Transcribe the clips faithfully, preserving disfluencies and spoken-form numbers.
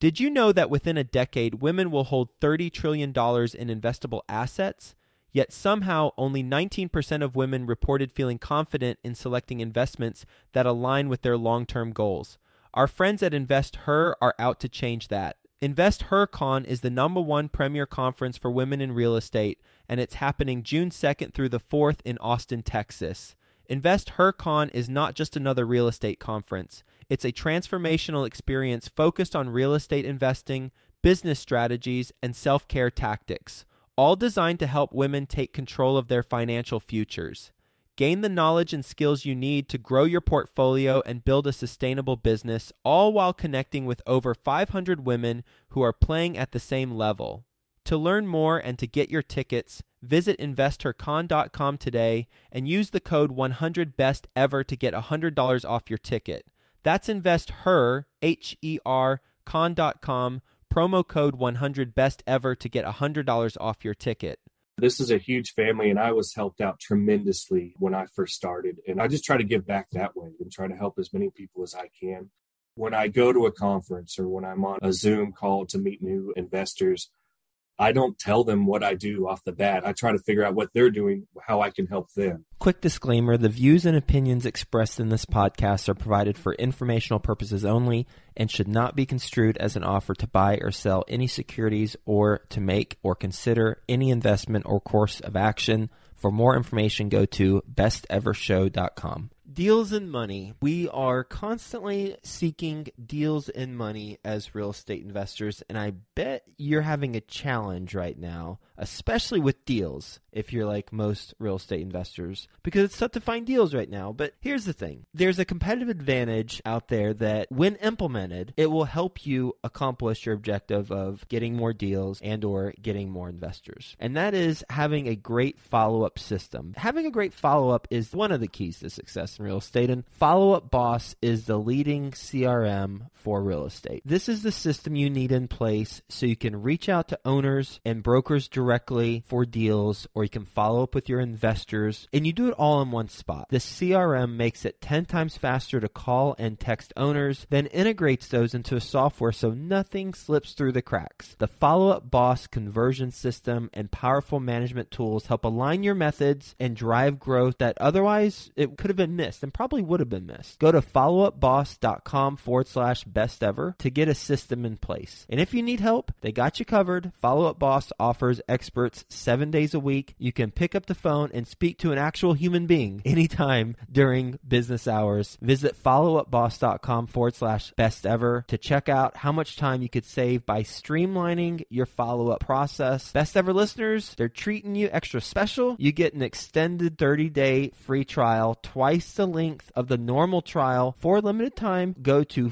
Did you know that within a decade, women will hold thirty trillion dollars in investable assets? Yet somehow only nineteen percent of women reported feeling confident in selecting investments that align with their long-term goals. Our friends at InvestHer are out to change that. InvestHerCon is the number one premier conference for women in real estate, and it's happening June second through the fourth in Austin, Texas. InvestHerCon is not just another real estate conference. It's a transformational experience focused on real estate investing, business strategies, and self-care tactics, all designed to help women take control of their financial futures. Gain the knowledge and skills you need to grow your portfolio and build a sustainable business, all while connecting with over five hundred women who are playing at the same level. To learn more and to get your tickets, visit Invest Her Con dot com today and use the code one hundred best ever to get one hundred dollars off your ticket. That's InvestHer, H E R, con dot com, promo code one hundred best ever to get one hundred dollars off your ticket. This is a huge family, and I was helped out tremendously when I first started. And I just try to give back that way and try to help as many people as I can. When I go to a conference or when I'm on a Zoom call to meet new investors, I don't tell them what I do off the bat. I try to figure out what they're doing, how I can help them. Quick disclaimer, the views and opinions expressed in this podcast are provided for informational purposes only and should not be construed as an offer to buy or sell any securities or to make or consider any investment or course of action. For more information, go to best ever show dot com. Deals and money. We are constantly seeking deals and money as real estate investors, and I bet you're having a challenge right now, especially with deals, if you're like most real estate investors, because it's tough to find deals right now. But here's the thing. There's a competitive advantage out there that when implemented, it will help you accomplish your objective of getting more deals and or getting more investors. And that is having a great follow-up system. Having a great follow-up is one of the keys to success in real estate, and Follow Up Boss is the leading C R M for real estate. This is the system you need in place so you can reach out to owners and brokers directly for deals, or you can follow up with your investors, and you do it all in one spot. The C R M makes it ten times faster to call and text owners, then integrates those into a software so nothing slips through the cracks. The Follow Up Boss conversion system and powerful management tools help align your methods and drive growth that otherwise it could have been missed and probably would have been missed. Go to followupboss.com forward slash best ever to get a system in place. And if you need help, they got you covered. Follow Up Boss offers experts seven days a week. You can pick up the phone and speak to an actual human being anytime during business hours. Visit followupboss.com forward slash best ever to check out how much time you could save by streamlining your follow-up process. Best Ever listeners, they're treating you extra special. You get an extended thirty-day free trial, twice the length of the normal trial for a limited time. Go to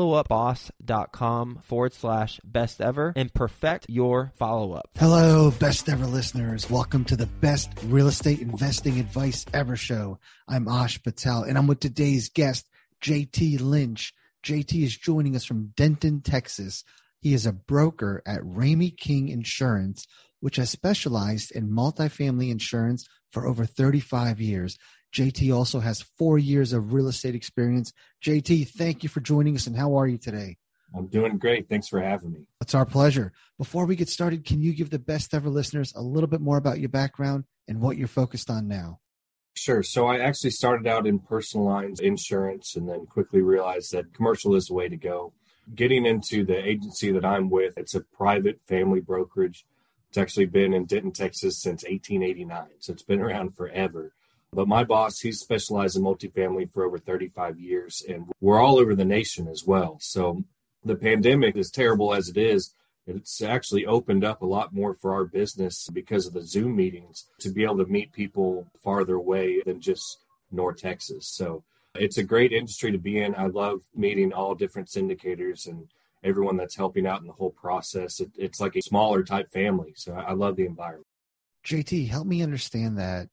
followupboss.com forward slash best ever and perfect your follow-up. Hello, Best Ever listeners. Welcome to the best real estate investing advice ever show. I'm Ash Patel, and I'm with today's guest, J T Lynch. J T is joining us from Denton, Texas. He is a broker at Ramey King Insurance, which has specialized in multifamily insurance for over thirty-five years. J T also has four years of real estate experience. J T, thank you for joining us, and how are you today? I'm doing great. Thanks for having me. It's our pleasure. Before we get started, can you give the Best Ever listeners a little bit more about your background and what you're focused on now? Sure. So I actually started out in personal lines insurance and then quickly realized that commercial is the way to go. Getting into the agency that I'm with, it's a private family brokerage. It's actually been in Denton, Texas since eighteen eighty-nine. So it's been around forever. But my boss, he's specialized in multifamily for over thirty-five years, and we're all over the nation as well. So the pandemic, as terrible as it is, it's actually opened up a lot more for our business because of the Zoom meetings to be able to meet people farther away than just North Texas. So it's a great industry to be in. I love meeting all different syndicators and everyone that's helping out in the whole process. It, it's like a smaller type family. So I love the environment. J T, help me understand that.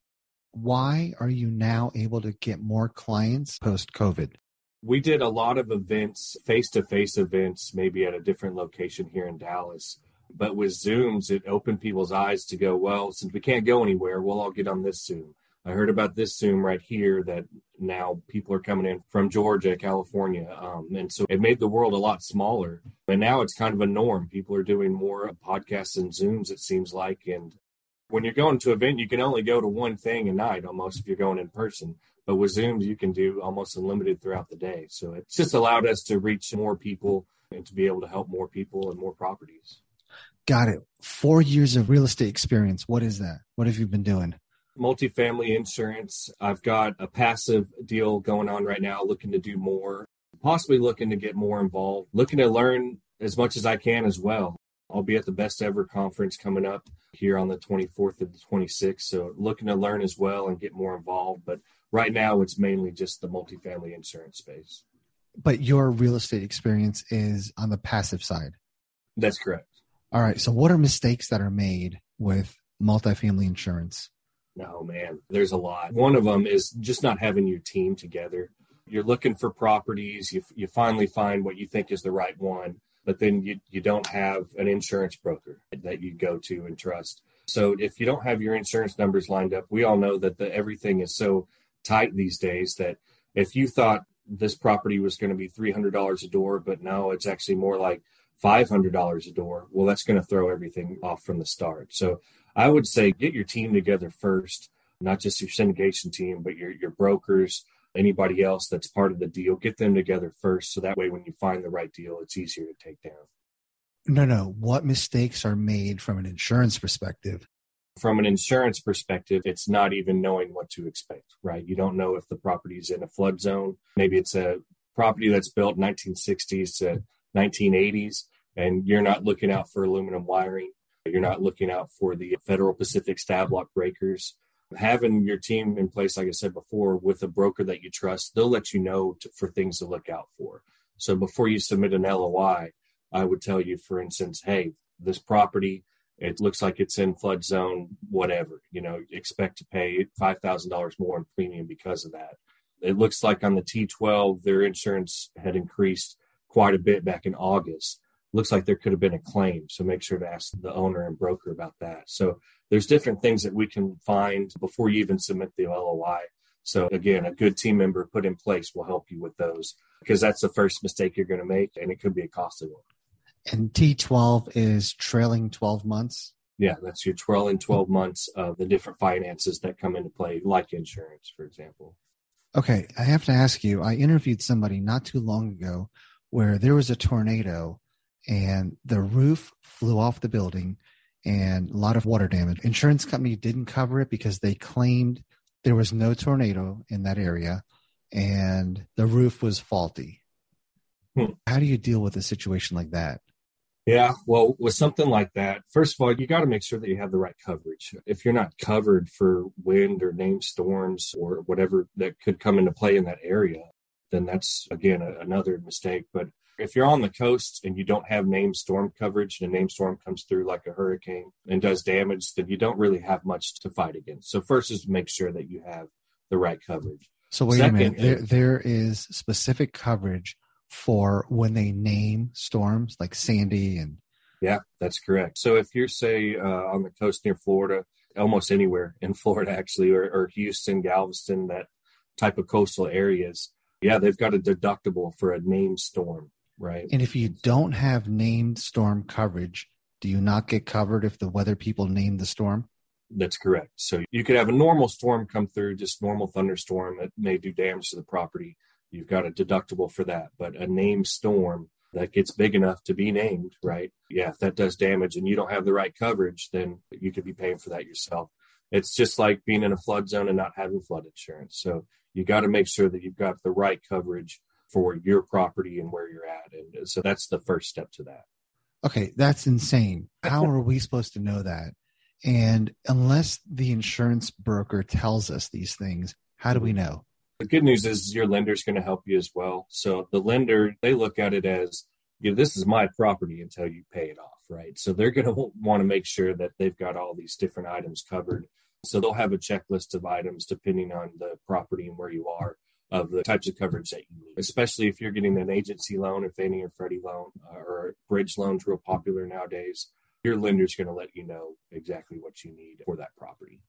Why are you now able to get more clients post-COVID? We did a lot of events, face-to-face events, maybe at a different location here in Dallas. But with Zooms, it opened people's eyes to go, well, since we can't go anywhere, we'll all get on this Zoom. I heard about this Zoom right here that now people are coming in from Georgia, California. Um, and so it made the world a lot smaller. And now it's kind of a norm. People are doing more podcasts and Zooms, it seems like. And when you're going to an event, you can only go to one thing a night almost if you're going in person. But with Zooms, you can do almost unlimited throughout the day. So it's just allowed us to reach more people and to be able to help more people and more properties. Got it. Four years of real estate experience. What is that? What have you been doing? Multifamily insurance. I've got a passive deal going on right now, looking to do more, possibly looking to get more involved, looking to learn as much as I can as well. I'll be at the Best Ever conference coming up here on the twenty-fourth and the twenty-sixth. So looking to learn as well and get more involved. But right now, it's mainly just the multifamily insurance space. But your real estate experience is on the passive side. That's correct. All right. So what are mistakes that are made with multifamily insurance? No, man, there's a lot. One of them is just not having your team together. You're looking for properties. You, you finally find what you think is the right one, but then you, you don't have an insurance broker that you go to and trust. So if you don't have your insurance numbers lined up, we all know that the, everything is so tight these days that if you thought this property was going to be three hundred dollars a door, but no, it's actually more like five hundred dollars a door, well, that's going to throw everything off from the start. So I would say get your team together first, not just your syndication team, but your, your brokers, anybody else that's part of the deal. Get them together first. So that way, when you find the right deal, it's easier to take down. No, no. What mistakes are made from an insurance perspective? From an insurance perspective, it's not even knowing what to expect, right? You don't know if the property is in a flood zone. Maybe it's a property that's built nineteen sixties to nineteen eighties, and you're not looking out for aluminum wiring. You're not looking out for the Federal Pacific stab lock breakers. Having your team in place, like I said before, with a broker that you trust, they'll let you know to, for things to look out for. So before you submit an L O I, I would tell you, for instance, hey, this property, it looks like it's in flood zone, whatever, you know, expect to pay five thousand dollars more in premium because of that. It looks like on the T twelve, their insurance had increased quite a bit back in August. Looks like there could have been a claim. So make sure to ask the owner and broker about that. So there's different things that we can find before you even submit the L O I. So again, a good team member put in place will help you with those, because that's the first mistake you're going to make, and it could be a costly one. And T twelve is trailing twelve months? Yeah, that's your trailing twelve months of the different finances that come into play, like insurance, for example. Okay, I have to ask you, I interviewed somebody not too long ago where there was a tornado and the roof flew off the building and a lot of water damage. Insurance company didn't cover it because they claimed there was no tornado in that area and the roof was faulty. Hmm. How do you deal with a situation like that? Yeah, well, with something like that, first of all, you got to make sure that you have the right coverage. If you're not covered for wind or named storms or whatever that could come into play in that area, then that's, again, a, another mistake. But if you're on the coast and you don't have named storm coverage and a named storm comes through like a hurricane and does damage, then you don't really have much to fight against. So first is to make sure that you have the right coverage. So wait Second, a minute, there, there is specific coverage for when they name storms like Sandy and... Yeah, that's correct. So if you're, say, uh, on the coast near Florida, almost anywhere in Florida, actually, or, or Houston, Galveston, that type of coastal areas, yeah, they've got a deductible for a named storm, right? And if you don't have named storm coverage, do you not get covered if the weather people name the storm? That's correct. So you could have a normal storm come through, just normal thunderstorm that may do damage to the property. You've got a deductible for that. But a named storm that gets big enough to be named, right? Yeah, if that does damage and you don't have the right coverage, then you could be paying for that yourself. It's just like being in a flood zone and not having flood insurance. So you got to make sure that you've got the right coverage for your property and where you're at. And so that's the first step to that. Okay, that's insane. How are we supposed to know that? And unless the insurance broker tells us these things, how do we know? The good news is your lender's going to help you as well. So the lender, they look at it as, you know, this is my property until you pay it off, right? So they're going to want to make sure that they've got all these different items covered. So they'll have a checklist of items depending on the property and where you are of the types of coverage that you need, especially if you're getting an agency loan, a Fannie or Freddie loan, or a bridge loan's real popular nowadays. Your lender's going to let you know exactly what you need for that property.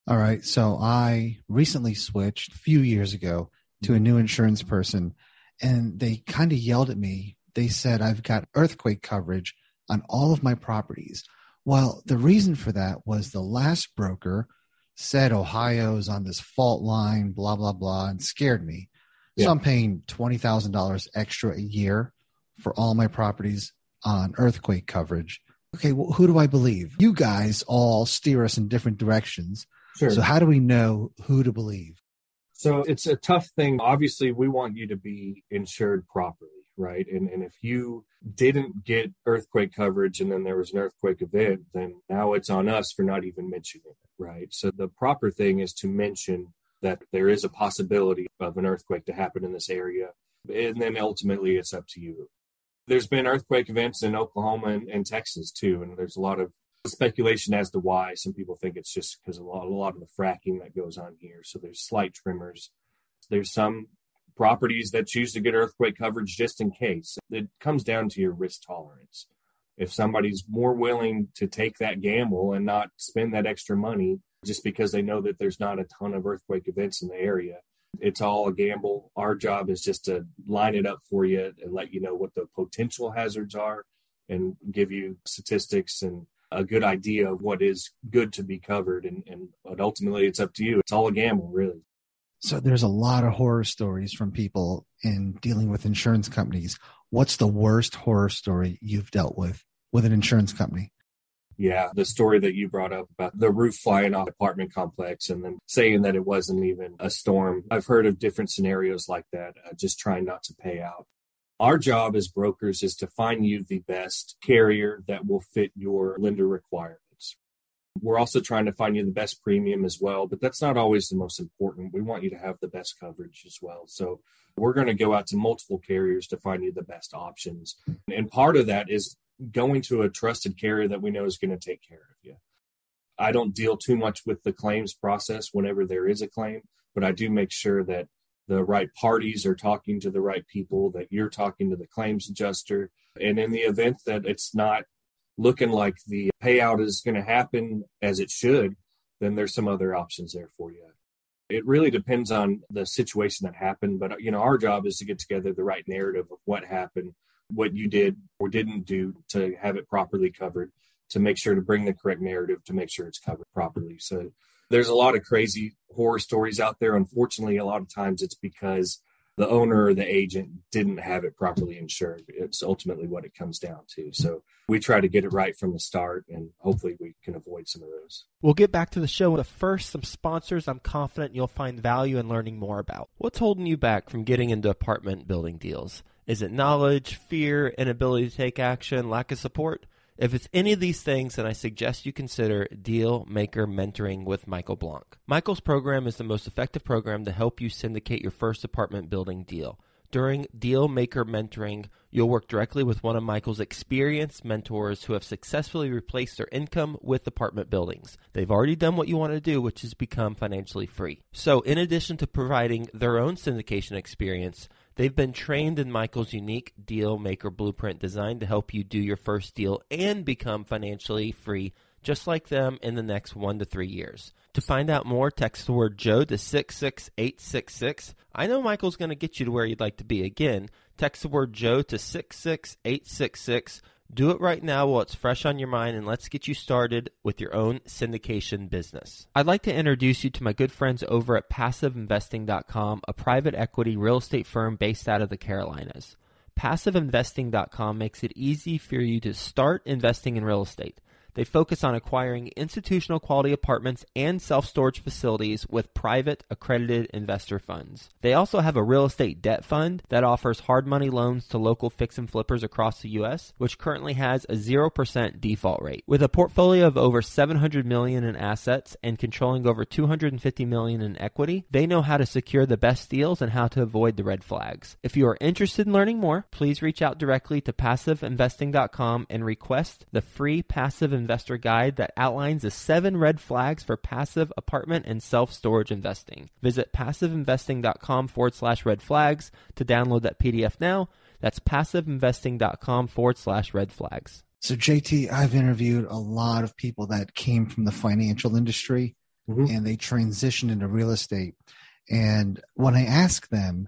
All right. So I recently switched a few years ago to a new insurance person, and they kind of yelled at me. They said I've got earthquake coverage on all of my properties. Well, the reason for that was the last broker said Ohio's on this fault line, blah, blah, blah, and scared me. So yeah. I'm paying twenty thousand dollars extra a year for all my properties on earthquake coverage. Okay, well, who do I believe? You guys all steer us in different directions. Sure. So how do we know who to believe? So it's a tough thing. Obviously, we want you to be insured properly, right? And and if you didn't get earthquake coverage and then there was an earthquake event, then now it's on us for not even mentioning it, right? So the proper thing is to mention that there is a possibility of an earthquake to happen in this area. And then ultimately it's up to you. There's been earthquake events in Oklahoma and, and Texas too. And there's a lot of speculation as to why. Some people think it's just because of a lot, a lot of the fracking that goes on here. So there's slight tremors. There's some properties that choose to get earthquake coverage just in case. It comes down to your risk tolerance. If somebody's more willing to take that gamble and not spend that extra money just because they know that there's not a ton of earthquake events in the area, it's all a gamble. Our job is just to line it up for you and let you know what the potential hazards are and give you statistics and a good idea of what is good to be covered. And, and but ultimately, it's up to you. It's all a gamble, really. So there's a lot of horror stories from people in dealing with insurance companies. What's the worst horror story you've dealt with with an insurance company? Yeah, the story that you brought up about the roof flying off the apartment complex and then saying that it wasn't even a storm. I've heard of different scenarios like that, uh, just trying not to pay out. Our job as brokers is to find you the best carrier that will fit your lender requirements. We're also trying to find you the best premium as well, but that's not always the most important. We want you to have the best coverage as well. So we're going to go out to multiple carriers to find you the best options. And part of that is going to a trusted carrier that we know is going to take care of you. I don't deal too much with the claims process whenever there is a claim, but I do make sure that the right parties are talking to the right people, that you're talking to the claims adjuster. And in the event that it's not looking like the payout is going to happen as it should, then there's some other options there for you. It really depends on the situation that happened. But, you know, our job is to get together the right narrative of what happened, what you did or didn't do to have it properly covered, to make sure to bring the correct narrative to make sure it's covered properly. So there's a lot of crazy horror stories out there. Unfortunately, a lot of times it's because the owner or the agent didn't have it properly insured. It's ultimately what it comes down to. So we try to get it right from the start, and hopefully we can avoid some of those. We'll get back to the show. But first, some sponsors I'm confident you'll find value in learning more about. What's holding you back from getting into apartment building deals? Is it knowledge, fear, inability to take action, lack of support? If it's any of these things, then I suggest you consider Deal Maker Mentoring with Michael Blanc. Michael's program is the most effective program to help you syndicate your first apartment building deal. During Deal Maker Mentoring, you'll work directly with one of Michael's experienced mentors who have successfully replaced their income with apartment buildings. They've already done what you want to do, which is become financially free. So in addition to providing their own syndication experience, they've been trained in Michael's unique Deal Maker Blueprint designed to help you do your first deal and become financially free just like them in the next one to three years. To find out more, text the word Joe to six six eight six six. I know Michael's going to get you to where you'd like to be. Again, text the word Joe to six six eight six six. Do it right now while it's fresh on your mind, and let's get you started with your own syndication business. I'd like to introduce you to my good friends over at passive investing dot com, a private equity real estate firm based out of the Carolinas. passive investing dot com makes it easy for you to start investing in real estate. They focus on acquiring institutional quality apartments and self-storage facilities with private accredited investor funds. They also have a real estate debt fund that offers hard money loans to local fix and flippers across the U S, which currently has a zero percent default rate. With a portfolio of over seven hundred million dollars in assets and controlling over two hundred fifty million dollars in equity, they know how to secure the best deals and how to avoid the red flags. If you are interested in learning more, please reach out directly to passive investing dot com and request the free Passive Investor Guide that outlines the seven red flags for passive apartment and self-storage investing. Visit passive investing dot com forward slash red flags to download that P D F now. That's passive investing dot com forward slash red flags. So J T, I've interviewed a lot of people that came from the financial industry, mm-hmm. and they transition into real estate. And when I ask them,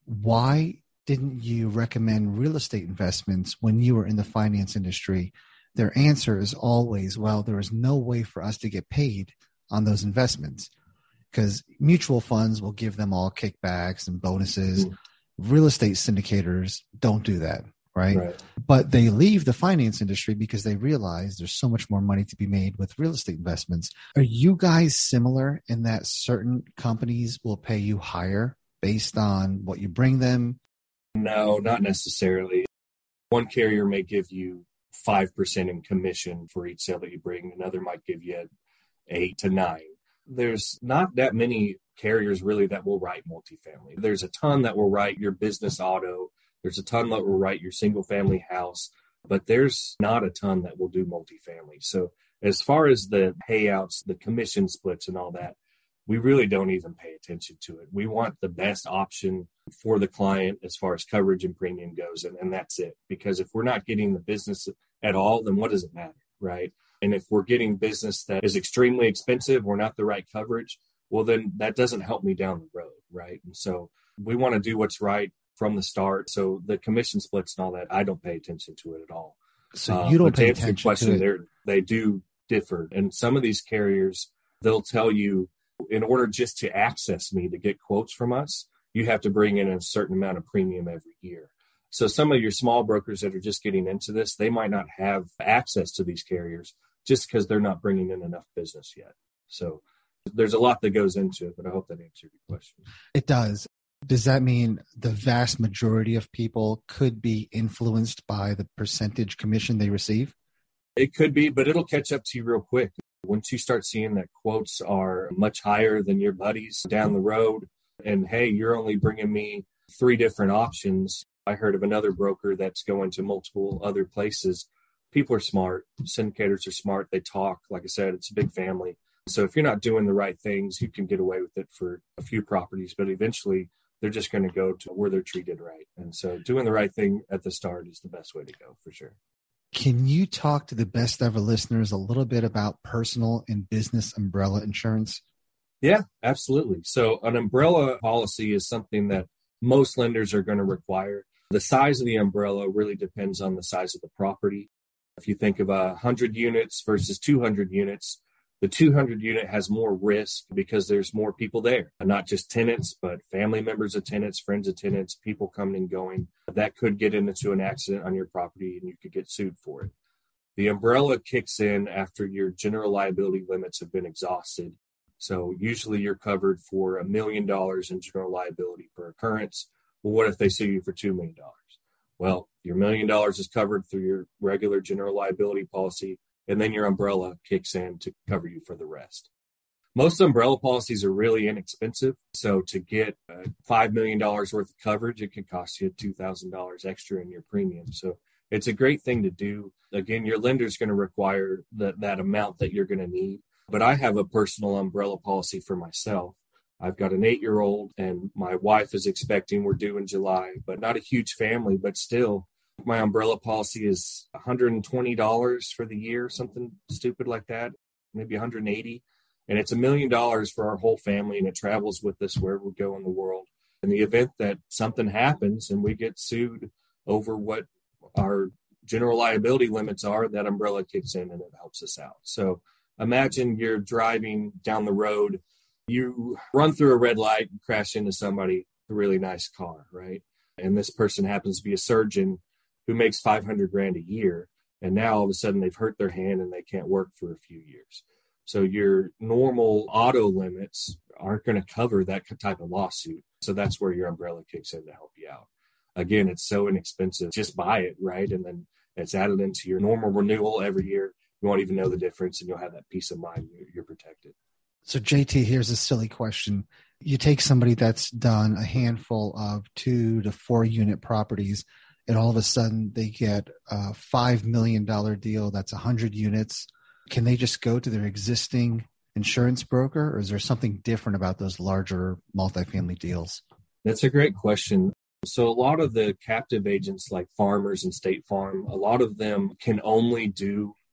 why didn't you recommend real estate investments when you were in the finance industry? Their answer is always, well, there is no way for us to get paid on those investments because mutual funds will give them all kickbacks and bonuses. Mm. Real estate syndicators don't do that, right? right? But they leave the finance industry because they realize there's so much more money to be made with real estate investments. Are you guys similar in that certain companies will pay you higher based on what you bring them? No, not necessarily. One carrier may give you five percent in commission for each sale that you bring. Another might give you eight to nine. There's not that many carriers really that will write multifamily. There's a ton that will write your business auto. There's a ton that will write your single family house, but there's not a ton that will do multifamily. So as far as the payouts, the commission splits and all that, we really don't even pay attention to it. We want the best option for the client as far as coverage and premium goes, and, and that's it. Because if we're not getting the business at all, then what does it matter, right? And if we're getting business that is extremely expensive or not the right coverage, well, then that doesn't help me down the road, right? And so we want to do what's right from the start. So the commission splits and all that, I don't pay attention to it at all. So you don't uh, pay to attention question, to it. They do differ. And some of these carriers, they'll tell you, in order just to access me to get quotes from us, you have to bring in a certain amount of premium every year. So some of your small brokers that are just getting into this, they might not have access to these carriers just because they're not bringing in enough business yet. So there's a lot that goes into it, but I hope that answered your question. It does. Does that mean the vast majority of people could be influenced by the percentage commission they receive? It could be, but it'll catch up to you real quick. Once you start seeing that quotes are much higher than your buddies down the road, and hey, you're only bringing me three different options. I heard of another broker that's going to multiple other places. People are smart. Syndicators are smart. They talk. Like I said, it's a big family. So if you're not doing the right things, you can get away with it for a few properties, but eventually they're just going to go to where they're treated right. And so doing the right thing at the start is the best way to go for sure. Can you talk to the best ever listeners a little bit about personal and business umbrella insurance? Yeah, absolutely. So an umbrella policy is something that most lenders are going to require. The size of the umbrella really depends on the size of the property. If you think of one hundred units versus two hundred units, the two hundred unit has more risk because there's more people there, not just tenants, but family members of tenants, friends of tenants, people coming and going. That could get into an accident on your property and you could get sued for it. The umbrella kicks in after your general liability limits have been exhausted. So usually you're covered for a million dollars in general liability per occurrence. Well, what if they sue you for two million dollars? Well, your million dollars is covered through your regular general liability policy, and then your umbrella kicks in to cover you for the rest. Most umbrella policies are really inexpensive. So to get uh, five million dollars worth of coverage, it can cost you two thousand dollars extra in your premium. So it's a great thing to do. Again, your lender's going to require the, that amount that you're going to need. But I have a personal umbrella policy for myself. I've got an eight-year-old and my wife is expecting, we're due in July, but not a huge family, but still my umbrella policy is one hundred twenty dollars for the year, something stupid like that, maybe one hundred eighty dollars. And it's a million dollars for our whole family, and it travels with us wherever we go in the world. In the event that something happens and we get sued over what our general liability limits are, that umbrella kicks in and it helps us out. So imagine you're driving down the road, you run through a red light and crash into somebody, a really nice car, right? And this person happens to be a surgeon who makes five hundred grand a year. And now all of a sudden they've hurt their hand and they can't work for a few years. So your normal auto limits aren't going to cover that type of lawsuit. So that's where your umbrella kicks in to help you out. Again, it's so inexpensive. Just buy it, right? And then it's added into your normal renewal every year. You won't even know the difference and you'll have that peace of mind. You're protected. So J T, here's a silly question. You take somebody that's done a handful of two to four unit properties, and all of a sudden they get a five million dollars deal that's one hundred units. Can they just go to their existing insurance broker, or is there something different about those larger multifamily deals? That's a great question. So a lot of the captive agents like Farmers and State Farm, a lot of them can only do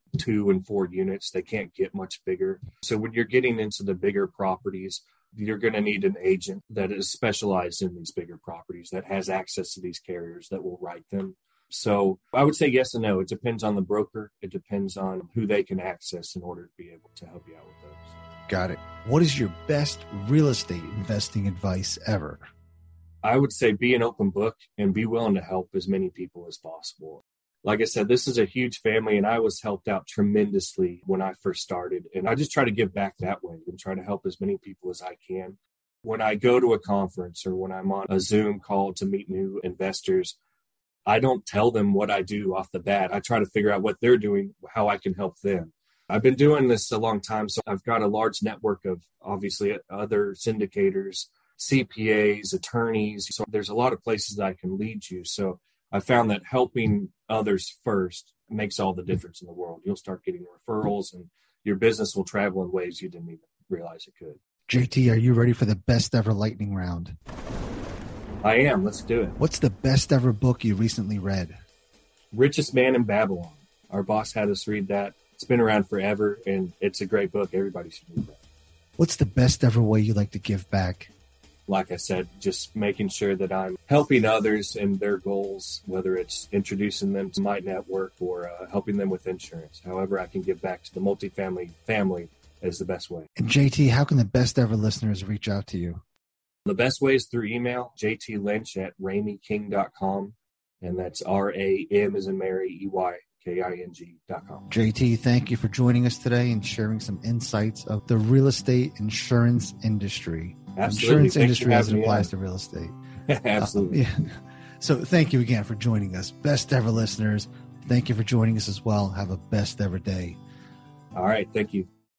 two and four units. They can't get much bigger. So when you're getting into the bigger properties, you're going to need an agent that is specialized in these bigger properties, that has access to these carriers, that will write them. So I would say yes and no. It depends on the broker. It depends on who they can access in order to be able to help you out with those. Got it. What is your best real estate investing advice ever? I would say be an open book and be willing to help as many people as possible. Like I said, this is a huge family, and I was helped out tremendously when I first started. And I just try to give back that way and try to help as many people as I can. When I go to a conference or when I'm on a Zoom call to meet new investors, I don't tell them what I do off the bat. I try to figure out what they're doing, how I can help them. I've been doing this a long time, so I've got a large network of, obviously, other syndicators, C P As, attorneys. So there's a lot of places that I can lead you. So I found that helping others first makes all the difference in the world. You'll start getting referrals, and your business will travel in ways you didn't even realize it could. J T, are you ready for the best ever lightning round? I am. Let's do it. What's the best ever book you recently read? Richest Man in Babylon. Our boss had us read that. It's been around forever, and it's a great book. Everybody should read that. What's the best ever way you like to give back? Like I said, just making sure that I'm helping others in their goals, whether it's introducing them to my network or uh, helping them with insurance. However I can give back to the multifamily family is the best way. And J T, how can the best ever listeners reach out to you? The best way is through email, j t lynch at ramey king dot com, and that's R A M as in Mary, E Y K I N G dot com. J T, thank you for joining us today and sharing some insights of the real estate insurance industry. Absolutely. Insurance Thanks industry as it me applies on. to real estate. Absolutely. Uh, yeah. So thank you again for joining us. Best ever listeners, thank you for joining us as well. Have a best ever day. All right. Thank you.